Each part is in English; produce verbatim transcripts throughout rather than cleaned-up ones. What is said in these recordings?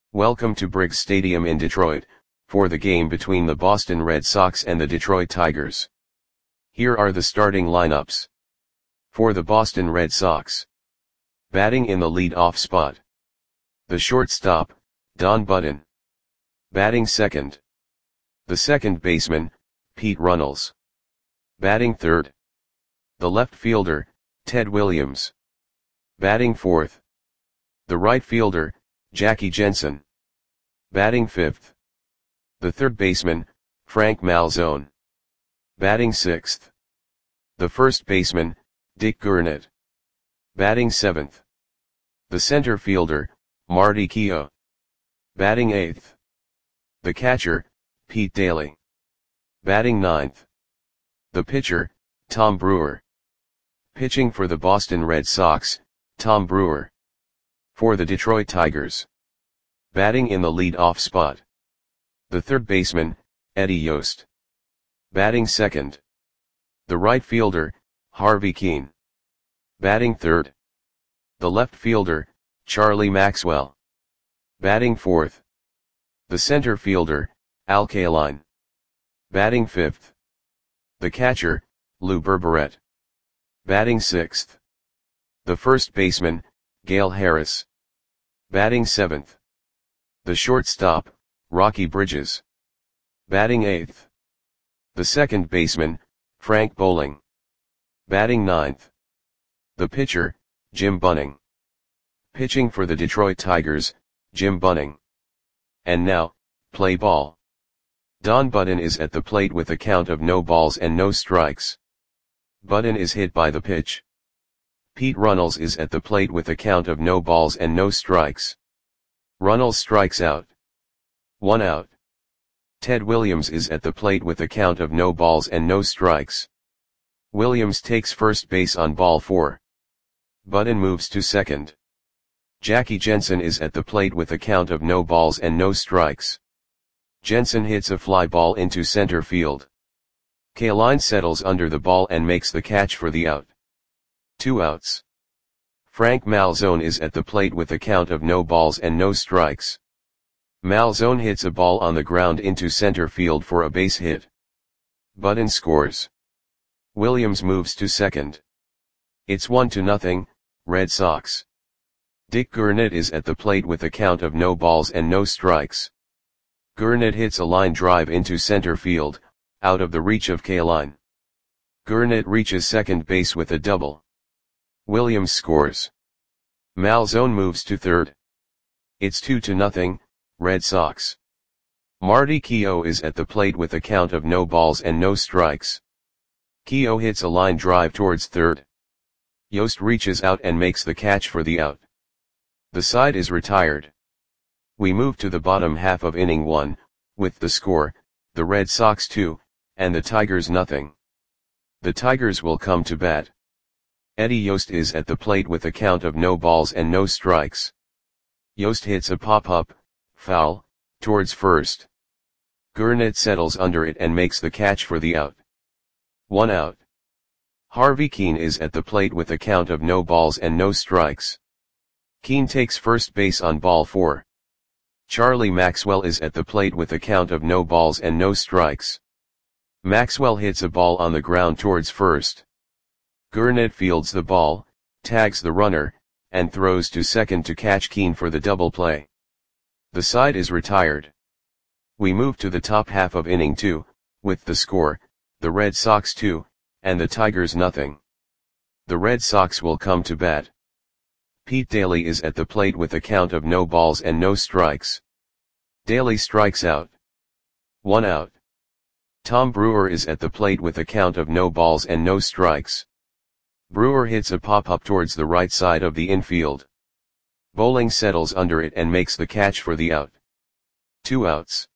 Welcome to Briggs Stadium in Detroit, for the game between the Boston Red Sox and the Detroit Tigers. Here are the starting lineups. For the Boston Red Sox. Batting in the lead-off spot. The shortstop, Don Budden. Batting second. The second baseman, Pete Runnels. Batting third. The left fielder, Ted Williams. Batting fourth. The right fielder, Jackie Jensen. Batting fifth. The third baseman, Frank Malzone. Batting sixth. The first baseman, Dick Gurnett. Batting seventh. The center fielder, Marty Keough. Batting eighth. The catcher, Pete Daly. Batting ninth. The pitcher, Tom Brewer. Pitching for the Boston Red Sox, Tom Brewer. For the Detroit Tigers. Batting in the lead-off spot. The third baseman, Eddie Yost. Batting second. The right fielder, Harvey Kuenn. Batting third. The left fielder, Charlie Maxwell. Batting fourth. The center fielder, Al Kaline. Batting fifth. The catcher, Lou Berberet. Batting sixth. The first baseman, Gale Harris. Batting seventh. The shortstop, Rocky Bridges. Batting eighth. The second baseman, Frank Bowling. Batting ninth. The pitcher, Jim Bunning. Pitching for the Detroit Tigers, Jim Bunning. And now, play ball. Don Budden is at the plate with a count of no balls and no strikes. Budden is hit by the pitch. Pete Runnels is at the plate with a count of no balls and no strikes. Runnels strikes out. One out. Ted Williams is at the plate with a count of no balls and no strikes. Williams takes first base on ball four. Budden moves to second. Jackie Jensen is at the plate with a count of no balls and no strikes. Jensen hits a fly ball into center field. Kaline settles under the ball and makes the catch for the out. Two outs. Frank Malzone is at the plate with a count of no balls and no strikes. Malzone hits a ball on the ground into center field for a base hit. Budden scores. Williams moves to second. It's one to nothing, Red Sox. Dick Gurnett is at the plate with a count of no balls and no strikes. Gurnett hits a line drive into center field, out of the reach of Kaline. Gurnett reaches second base with a double. Williams scores. Malzone moves to third. It's two to nothing, Red Sox. Marty Keough is at the plate with a count of no balls and no strikes. Keough hits a line drive towards third. Yost reaches out and makes the catch for the out. The side is retired. We move to the bottom half of inning one, with the score, the Red Sox two, and the Tigers nothing. The Tigers will come to bat. Eddie Yost is at the plate with a count of no balls and no strikes. Yost hits a pop-up, foul, towards first. Gurnett settles under it and makes the catch for the out. One out. Harvey Kuenn is at the plate with a count of no balls and no strikes. Kuenn takes first base on ball four. Charlie Maxwell is at the plate with a count of no balls and no strikes. Maxwell hits a ball on the ground towards first. Gurnett fields the ball, tags the runner, and throws to second to catch Kuenn for the double play. The side is retired. We move to the top half of inning two, with the score, the Red Sox two, and the Tigers nothing. The Red Sox will come to bat. Pete Daly is at the plate with a count of no balls and no strikes. Daly strikes out. One out. Tom Brewer is at the plate with a count of no balls and no strikes. Brewer hits a pop-up towards the right side of the infield. Bowling settles under it and makes the catch for the out. Two outs.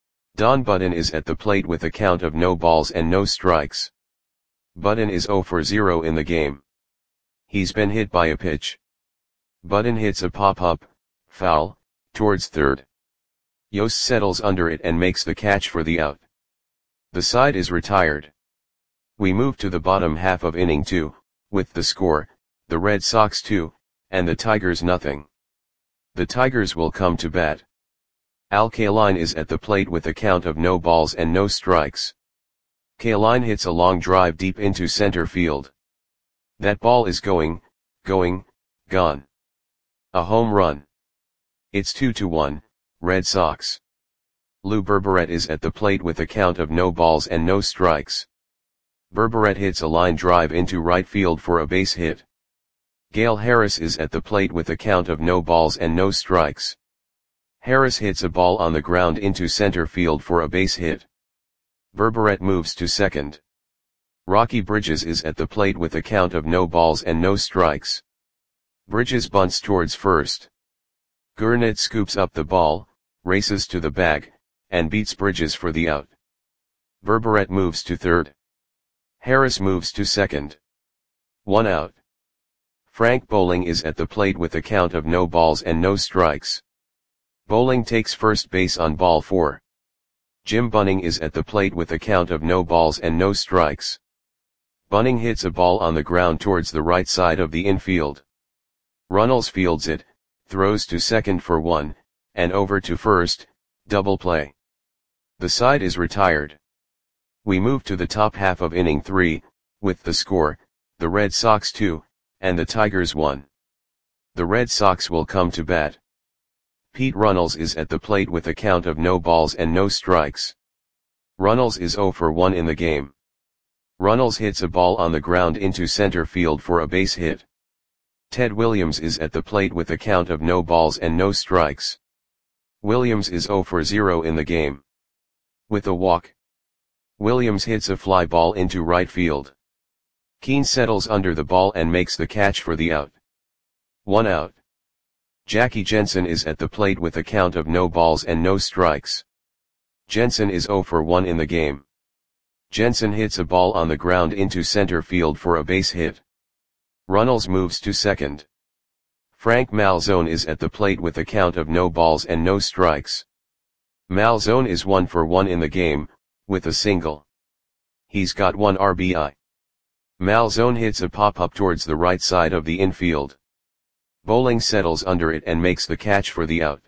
Don Budden is at the plate with a count of no balls and no strikes. Budden is zero for zero in the game. He's been hit by a pitch. Budden hits a pop-up, foul, towards third. Yost settles under it and makes the catch for the out. The side is retired. We move to the bottom half of inning two, with the score, the Red Sox two, and the Tigers nothing. The Tigers will come to bat. Al Kaline is at the plate with a count of no balls and no strikes. Kaline hits a long drive deep into center field. That ball is going, going, gone. A home run. It's two to one, Red Sox. Lou Berberet is at the plate with a count of no balls and no strikes. Berberet hits a line drive into right field for a base hit. Gale Harris is at the plate with a count of no balls and no strikes. Harris hits a ball on the ground into center field for a base hit. Berberet moves to second. Rocky Bridges is at the plate with a count of no balls and no strikes. Bridges bunts towards first. Gurnett scoops up the ball, races to the bag, and beats Bridges for the out. Berberet moves to third. Harris moves to second. One out. Frank Bowling is at the plate with a count of no balls and no strikes. Bowling takes first base on ball four. Jim Bunning is at the plate with a count of no balls and no strikes. Bunning hits a ball on the ground towards the right side of the infield. Runnels fields it, throws to second for one, and over to first, double play. The side is retired. We move to the top half of inning three, with the score, the Red Sox two, and the Tigers one. The Red Sox will come to bat. Pete Runnels is at the plate with a count of no balls and no strikes. Runnels is zero for one in the game. Runnels hits a ball on the ground into center field for a base hit. Ted Williams is at the plate with a count of no balls and no strikes. Williams is zero for zero in the game. With a walk, Williams hits a fly ball into right field. Keane settles under the ball and makes the catch for the out. One out. Jackie Jensen is at the plate with a count of no balls and no strikes. Jensen is zero for one in the game. Jensen hits a ball on the ground into center field for a base hit. Runnels moves to second. Frank Malzone is at the plate with a count of no balls and no strikes. Malzone is one for one in the game, with a single. He's got one R B I. Malzone hits a pop-up towards the right side of the infield. Bowling settles under it and makes the catch for the out.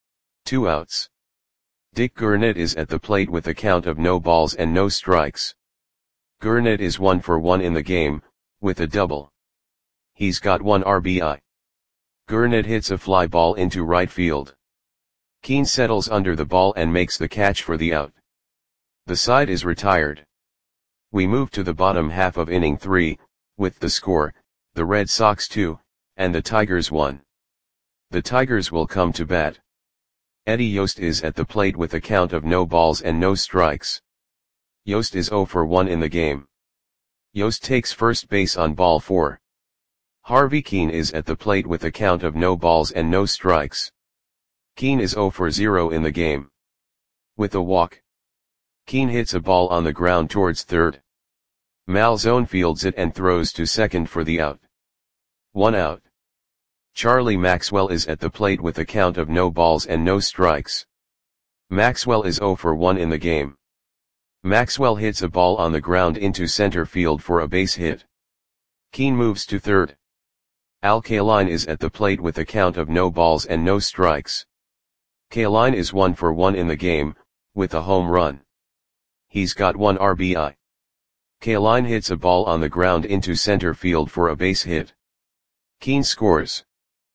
Two outs. Dick Gurnett is at the plate with a count of no balls and no strikes. Gurnett is one for one in the game, with a double. He's got one R B I. Gurnett hits a fly ball into right field. Keane settles under the ball and makes the catch for the out. The side is retired. We move to the bottom half of inning three, with the score, the Red Sox two, and the Tigers one. The Tigers will come to bat. Eddie Yost is at the plate with a count of no balls and no strikes. Yost is zero for one in the game. Yost takes first base on ball four. Harvey Keane is at the plate with a count of no balls and no strikes. Keane is zero for zero in the game. With a walk, Keane hits a ball on the ground towards third. Malzone fields it and throws to second for the out. One out. Charlie Maxwell is at the plate with a count of no balls and no strikes. Maxwell is zero for one in the game. Maxwell hits a ball on the ground into center field for a base hit. Keane moves to third. Al Kaline is at the plate with a count of no balls and no strikes. Kaline is one for one in the game, with a home run. He's got one R B I. Kaline hits a ball on the ground into center field for a base hit. Keane scores.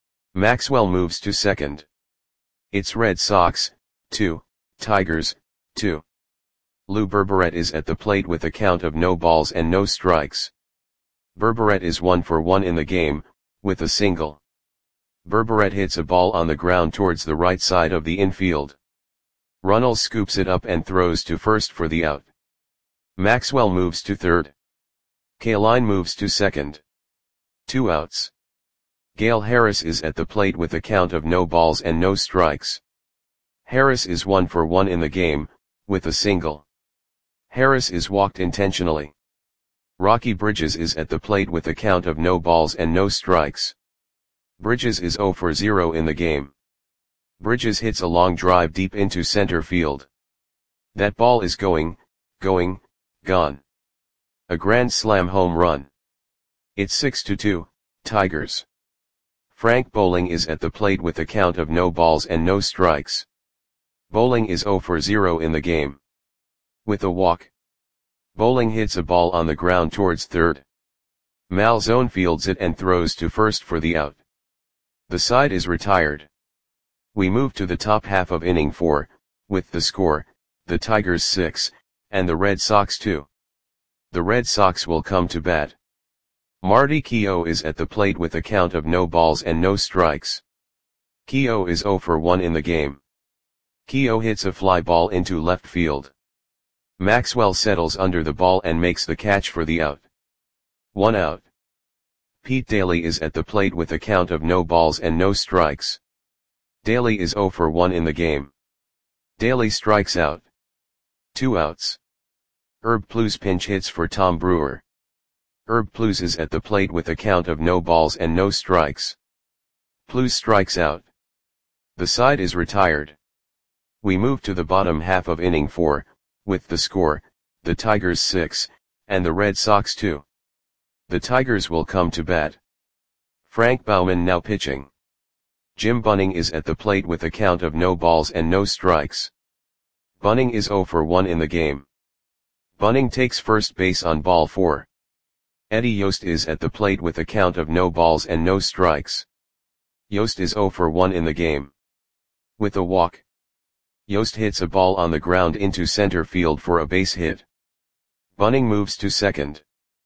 Maxwell moves to second. It's Red Sox, two, Tigers, two. Lou Berberet is at the plate with a count of no balls and no strikes. Berberet is one for one in the game, with a single. Berberet hits a ball on the ground towards the right side of the infield. Runnels scoops it up and throws to first for the out. Maxwell moves to third. Kaline moves to second. Two outs. Gale Harris is at the plate with a count of no balls and no strikes. Harris is one for one in the game, with a single. Harris is walked intentionally. Rocky Bridges is at the plate with a count of no balls and no strikes. Bridges is zero for zero in the game. Bridges hits a long drive deep into center field. That ball is going, going, gone. A grand slam home run. It's six to two, Tigers. Frank Bowling is at the plate with a count of no balls and no strikes. Bowling is zero for zero in the game. With a walk. Bowling hits a ball on the ground towards third. Malzone fields it and throws to first for the out. The side is retired. We move to the top half of inning four, with the score, the Tigers six, and the Red Sox two. The Red Sox will come to bat. Marty Keough is at the plate with a count of no balls and no strikes. Keough is zero for one in the game. Keough hits a fly ball into left field. Maxwell settles under the ball and makes the catch for the out. One out. Pete Daly is at the plate with a count of no balls and no strikes. Daly is zero for one in the game. Daly strikes out. Two outs. Herb Plews pinch hits for Tom Brewer. Herb Plews is at the plate with a count of no balls and no strikes. Plews strikes out. The side is retired. We move to the bottom half of inning four, with the score, the Tigers six, and the Red Sox two. The Tigers will come to bat. Frank Baumann now pitching. Jim Bunning is at the plate with a count of no balls and no strikes. Bunning is zero for one in the game. Bunning takes first base on ball four. Eddie Yost is at the plate with a count of no balls and no strikes. Yost is zero for one in the game. With a walk. Yost hits a ball on the ground into center field for a base hit. Bunning moves to second.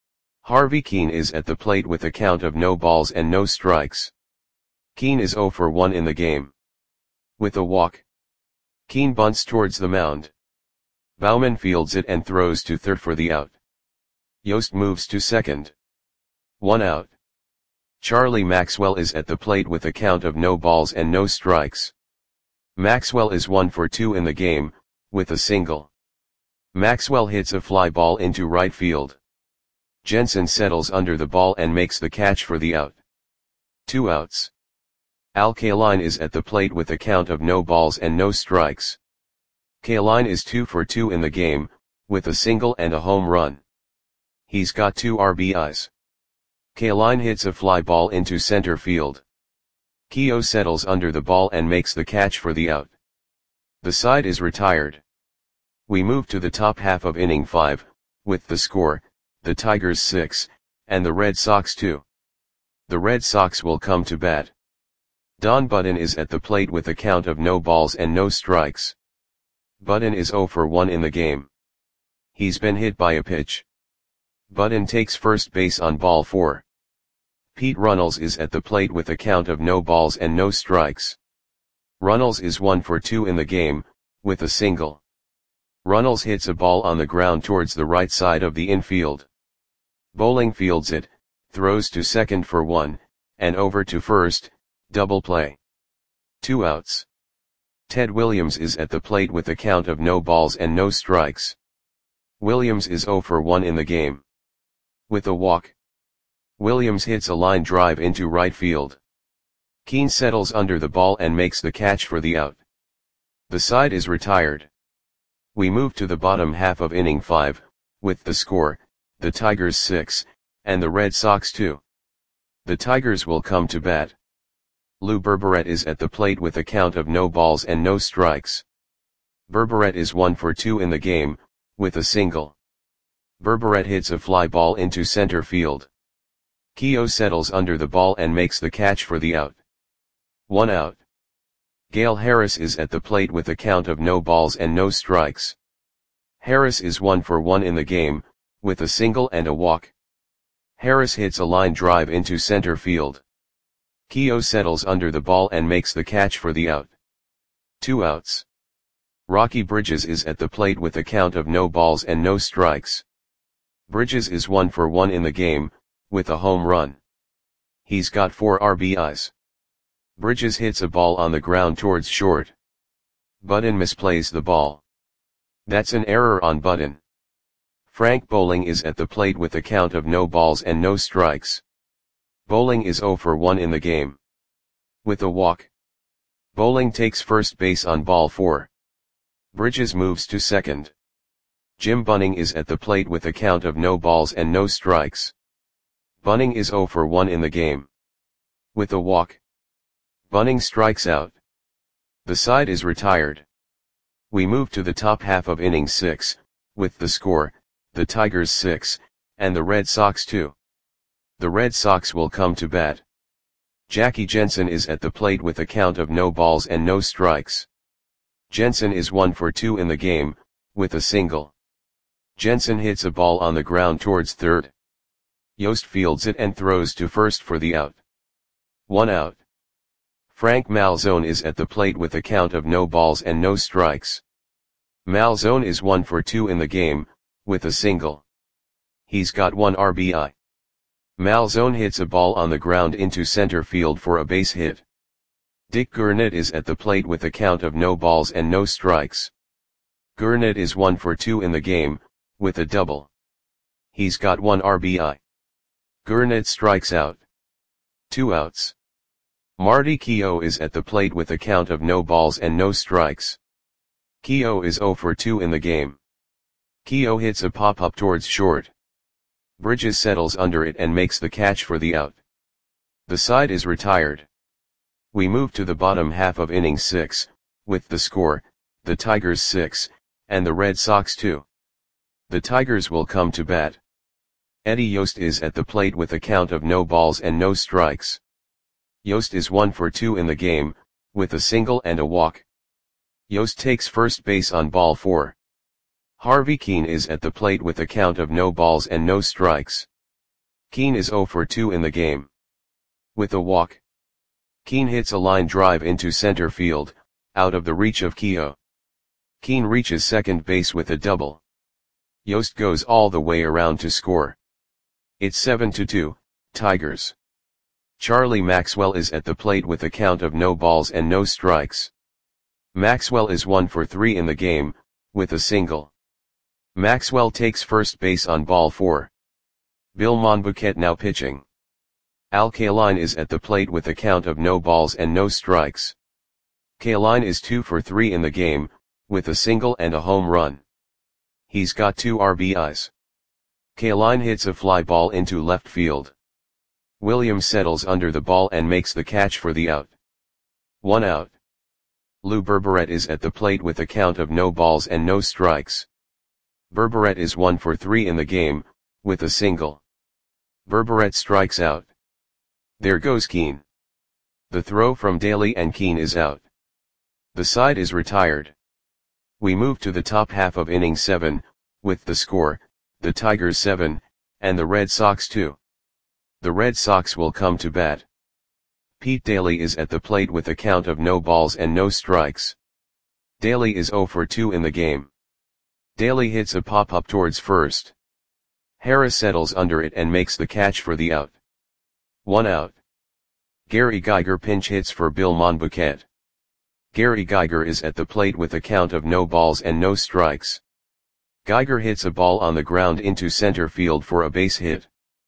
Harvey Keene is at the plate with a count of no balls and no strikes. Keene is zero for one in the game. With a walk. Keene bunts towards the mound. Baumann fields it and throws to third for the out. Yost moves to second. One out. Charlie Maxwell is at the plate with a count of no balls and no strikes. Maxwell is one for two in the game, with a single. Maxwell hits a fly ball into right field. Jensen settles under the ball and makes the catch for the out. Two outs. Al Kaline is at the plate with a count of no balls and no strikes. Kaline is two for two in the game, with a single and a home run. He's got two R B Is. Kaline hits a fly ball into center field. Keough settles under the ball and makes the catch for the out. The side is retired. We move to the top half of inning five, with the score, the Tigers six, and the Red Sox two. The Red Sox will come to bat. Don Budden is at the plate with a count of no balls and no strikes. Budden is zero for one in the game. He's been hit by a pitch. Budden takes first base on ball four. Pete Runnels is at the plate with a count of no balls and no strikes. Runnels is one for two in the game, with a single. Runnels hits a ball on the ground towards the right side of the infield. Bowling fields it, throws to second for one, and over to first, double play. Two outs. Ted Williams is at the plate with a count of no balls and no strikes. Williams is zero for one in the game. With a walk. Williams hits a line drive into right field. Keene settles under the ball and makes the catch for the out. The side is retired. We move to the bottom half of inning five, with the score, the Tigers six, and the Red Sox two. The Tigers will come to bat. Lou Berberet is at the plate with a count of no balls and no strikes. Berberet is one for two in the game, with a single. Berberet hits a fly ball into center field. Keough settles under the ball and makes the catch for the out. One out. Gale Harris is at the plate with a count of no balls and no strikes. Harris is one for one in the game, with a single and a walk. Harris hits a line drive into center field. Keough settles under the ball and makes the catch for the out. Two outs. Rocky Bridges is at the plate with a count of no balls and no strikes. Bridges is one for one in the game, with a home run. He's got four R B Is. Bridges hits a ball on the ground towards short. Budden misplays the ball. That's an error on Budden. Frank Bowling is at the plate with a count of no balls and no strikes. Bowling is zero for one in the game. With a walk. Bowling takes first base on ball four. Bridges moves to second. Jim Bunning is at the plate with a count of no balls and no strikes. Bunning is zero for one in the game. With a walk. Bunning strikes out. The side is retired. We move to the top half of inning six, with the score, the Tigers six, and the Red Sox two. The Red Sox will come to bat. Jackie Jensen is at the plate with a count of no balls and no strikes. Jensen is one for two in the game, with a single. Jensen hits a ball on the ground towards third. Yost fields it and throws to first for the out. One out. Frank Malzone is at the plate with a count of no balls and no strikes. Malzone is one for two in the game, with a single. He's got one R B I. Malzone hits a ball on the ground into center field for a base hit. Dick Gurnett is at the plate with a count of no balls and no strikes. Gurnett is one for two in the game, with a double. He's got one R B I. Gurnett strikes out. Two outs. Marty Keough is at the plate with a count of no balls and no strikes. Keough is zero for two in the game. Keough hits a pop-up towards short. Bridges settles under it and makes the catch for the out. The side is retired. We move to the bottom half of inning six, with the score, the Tigers six, and the Red Sox two. The Tigers will come to bat. Eddie Yost is at the plate with a count of no balls and no strikes. Yost is one for two in the game, with a single and a walk. Yost takes first base on ball four. Harvey Kuenn is at the plate with a count of no balls and no strikes. Kuenn is zero for two in the game. With a walk. Kuenn hits a line drive into center field, out of the reach of Keough. Kuenn reaches second base with a double. Yost goes all the way around to score. It's seven to two, Tigers. Charlie Maxwell is at the plate with a count of no balls and no strikes. Maxwell is one for three in the game, with a single. Maxwell takes first base on ball four. Bill Monbouquet now pitching. Al Kaline is at the plate with a count of no balls and no strikes. Kaline is two for three in the game, with a single and a home run. He's got two R B Is. Kaline hits a fly ball into left field. Williams settles under the ball and makes the catch for the out. One out. Lou Berberet is at the plate with a count of no balls and no strikes. Berberet is one for three in the game, with a single. Berberet strikes out. There goes Kuenn. The throw from Daly and Kuenn is out. The side is retired. We move to the top half of inning seven, with the score, the Tigers seven, and the Red Sox two. The Red Sox will come to bat. Pete Daly is at the plate with a count of no balls and no strikes. Daly is zero for two in the game. Daly hits a pop-up towards first. Harris settles under it and makes the catch for the out. One out. Gary Geiger pinch hits for Bill Monbouquet. Gary Geiger is at the plate with a count of no balls and no strikes. Geiger hits a ball on the ground into center field for a base hit.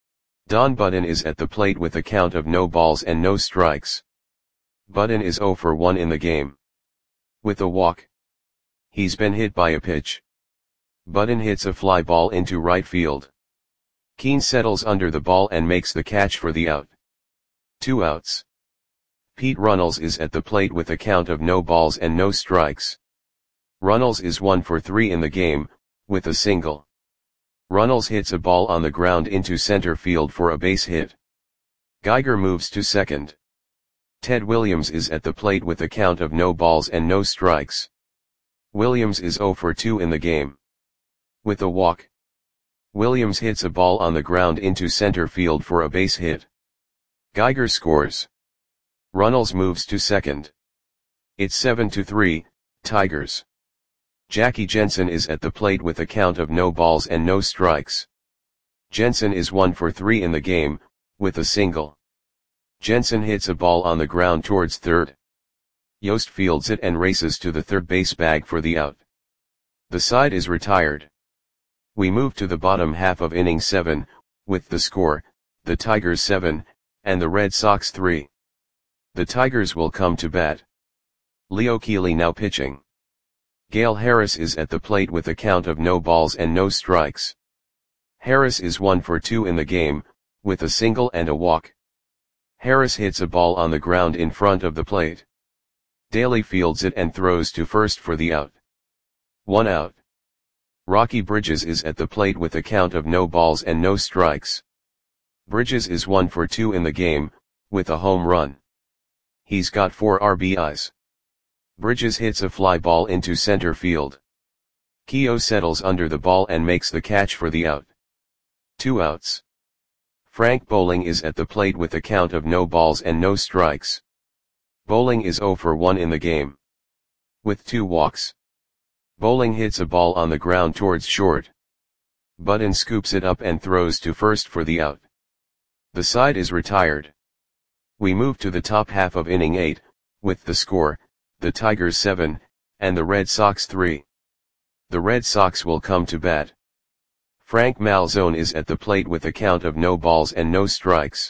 Don Budden is at the plate with a count of no balls and no strikes. Budden is zero for one in the game. With a walk. He's been hit by a pitch. Budden hits a fly ball into right field. Kuenn settles under the ball and makes the catch for the out. Two outs. Pete Runnels is at the plate with a count of no balls and no strikes. Runnels is one for three in the game, with a single. Runnels hits a ball on the ground into center field for a base hit. Geiger moves to second. Ted Williams is at the plate with a count of no balls and no strikes. Williams is zero for two in the game. With a walk. Williams hits a ball on the ground into center field for a base hit. Geiger scores. Runnels moves to second. It's seven to three, Tigers. Jackie Jensen is at the plate with a count of no balls and no strikes. Jensen is one for three in the game, with a single. Jensen hits a ball on the ground towards third. Yost fields it and races to the third base bag for the out. The side is retired. We move to the bottom half of inning seven, with the score, the Tigers seven, and the Red Sox three. The Tigers will come to bat. Leo Keeley now pitching. Gale Harris is at the plate with a count of no balls and no strikes. Harris is one for two in the game, with a single and a walk. Harris hits a ball on the ground in front of the plate. Daly fields it and throws to first for the out. One out. Rocky Bridges is at the plate with a count of no balls and no strikes. Bridges is one for two in the game, with a home run. He's got four R B Is. Bridges hits a fly ball into center field. Keogh settles under the ball and makes the catch for the out. Two outs. Frank Bowling is at the plate with a count of no balls and no strikes. Bowling is zero for one in the game, with two walks. Bowling hits a ball on the ground towards short. Button scoops it up and throws to first for the out. The side is retired. We move to the top half of inning eight, with the score, the Tigers seven, and the Red Sox three. The Red Sox will come to bat. Frank Malzone is at the plate with a count of no balls and no strikes.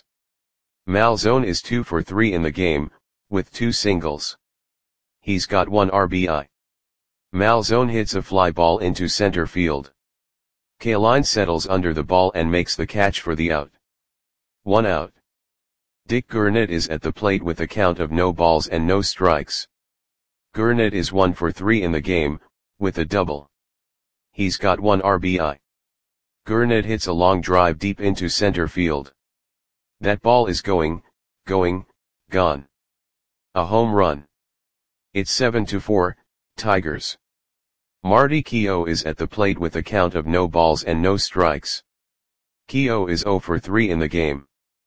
Malzone is two for three in the game, with two singles. He's got one R B I. Malzone hits a fly ball into center field. Kaline settles under the ball and makes the catch for the out. One out. Dick Gurnett is at the plate with a count of no balls and no strikes. Gurnett is one for three in the game, with a double. He's got one R B I. Gurnett hits a long drive deep into center field. That ball is going, going, gone. A home run. It's seven to four, Tigers. Marty Keogh is at the plate with a count of no balls and no strikes. Keogh is zero for three in the game.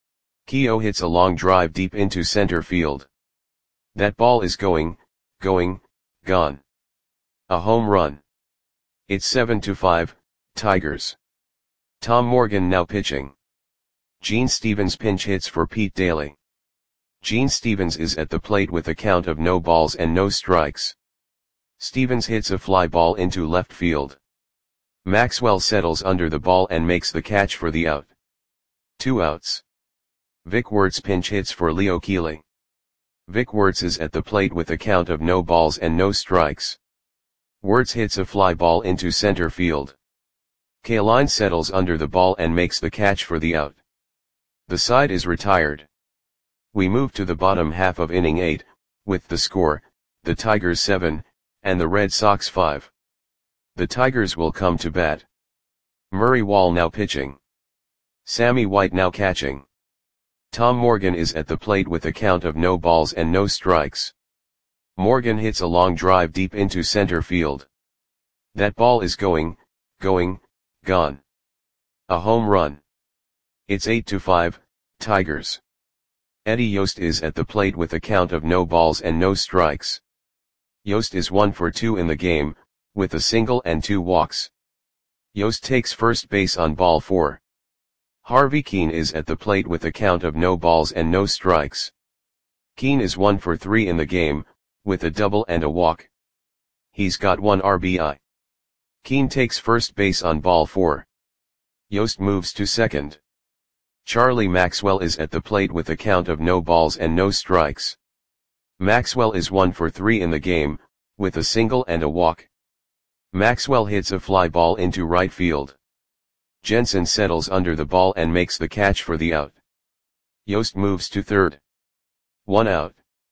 Keogh hits a long drive deep into center field. That ball is going, going, gone. A home run. It's seven to five, Tigers. Tom Morgan now pitching. Gene Stevens pinch hits for Pete Daly. Gene Stevens is at the plate with a count of no balls and no strikes. Stevens hits a fly ball into left field. Maxwell settles under the ball and makes the catch for the out. Two outs. Vic Wertz pinch hits for Leo Keeley. Vic Wertz is at the plate with a count of no balls and no strikes. Wertz hits a fly ball into center field. Kaline settles under the ball and makes the catch for the out. The side is retired. We move to the bottom half of inning eight, with the score, the Tigers seven, and the Red Sox five. The Tigers will come to bat. Murray Wall now pitching. Sammy White now catching. Tom Morgan is at the plate with a count of no balls and no strikes. Morgan hits a long drive deep into center field. That ball is going, going, gone. A home run. It's eight to five, Tigers. Eddie Yost is at the plate with a count of no balls and no strikes. Yost is one for two in the game, with a single and two walks. Yost takes first base on ball four. Harvey Keene is at the plate with a count of no balls and no strikes. Keene is one for three in the game, with a double and a walk. He's got one R B I. Keene takes first base on ball four. Yost moves to second. Charlie Maxwell is at the plate with a count of no balls and no strikes. Maxwell is one for three in the game, with a single and a walk. Maxwell hits a fly ball into right field. Jensen settles under the ball and makes the catch for the out. Yost moves to third. One out.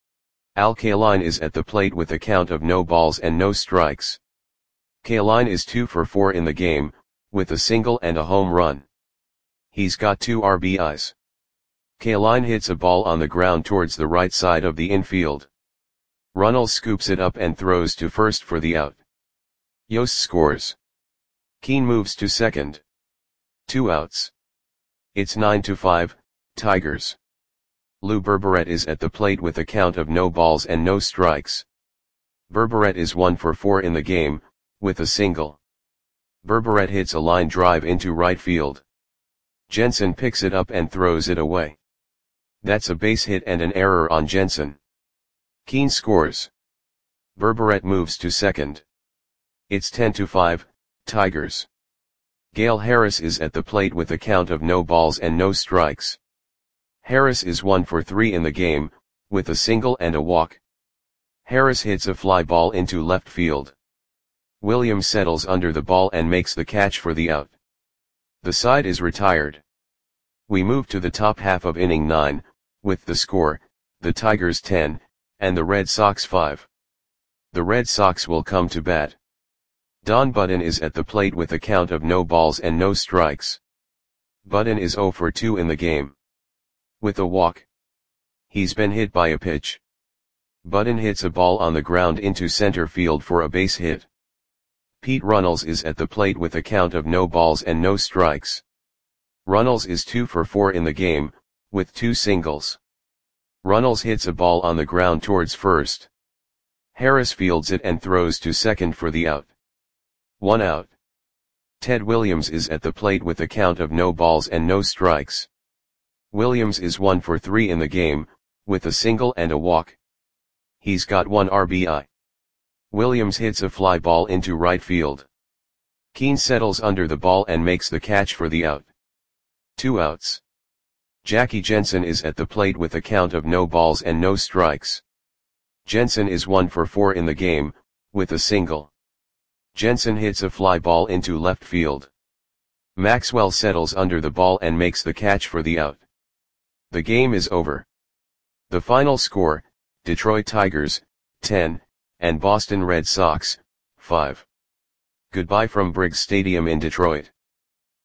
Al Kaline is at the plate with a count of no balls and no strikes. Kaline is two for four in the game, with a single and a home run. He's got two R B Is. Kaline hits a ball on the ground towards the right side of the infield. Runnels scoops it up and throws to first for the out. Yost scores. Keene moves to second. Two outs. It's nine to five, Tigers. Lou Berberet is at the plate with a count of no balls and no strikes. Berberet is one for four in the game, with a single. Berberet hits a line drive into right field. Jensen picks it up and throws it away. That's a base hit and an error on Jensen. Keene scores. Berberet moves to second. It's ten to five, Tigers. Gale Harris is at the plate with a count of no balls and no strikes. Harris is one for three in the game, with a single and a walk. Harris hits a fly ball into left field. Williams settles under the ball and makes the catch for the out. The side is retired. We move to the top half of inning nine, with the score, the Tigers ten, and the Red Sox five. The Red Sox will come to bat. Don Budden is at the plate with a count of no balls and no strikes. Budden is zero for two in the game. With a walk. He's been hit by a pitch. Budden hits a ball on the ground into center field for a base hit. Pete Runnels is at the plate with a count of no balls and no strikes. Runnels is two for four in the game, with two singles. Runnels hits a ball on the ground towards first. Harris fields it and throws to second for the out. One out. Ted Williams is at the plate with a count of no balls and no strikes. Williams is one for three in the game, with a single and a walk. He's got one R B I. Williams hits a fly ball into right field. Keane settles under the ball and makes the catch for the out. Two outs. Jackie Jensen is at the plate with a count of no balls and no strikes. Jensen is one for four in the game, with a single. Jensen hits a fly ball into left field. Maxwell settles under the ball and makes the catch for the out. The game is over. The final score, Detroit Tigers, ten, and Boston Red Sox, five. Goodbye from Briggs Stadium in Detroit.